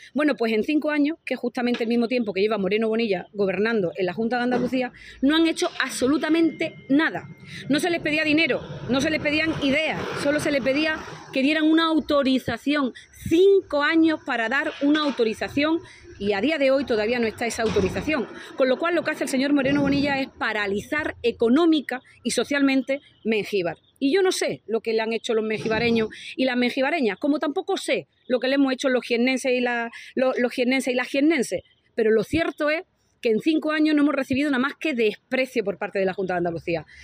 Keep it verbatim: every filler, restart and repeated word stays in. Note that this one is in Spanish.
Bueno, pues en cinco años, que es justamente el mismo tiempo que lleva Moreno Bonilla gobernando en la Junta de Andalucía, no han hecho absolutamente nada. No se les pedía dinero, no se les pedían ideas, solo se les pedía que dieran una autorización. Cinco años para dar una autorización y a día de hoy todavía no está esa autorización. Con lo cual lo que hace el señor Moreno Bonilla es paralizar económica y socialmente Mengíbar. Y yo no sé lo que le han hecho los mengibareños y las mengibareñas, como tampoco sé lo que le hemos hecho los jiennenses y, la, los, los jiennenses y las jiennenses. Pero lo cierto es que en cinco años no hemos recibido nada más que desprecio por parte de la Junta de Andalucía.